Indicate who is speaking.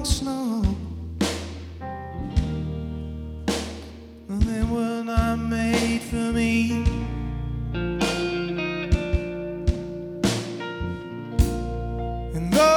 Speaker 1: like snow. They were not made for me. And though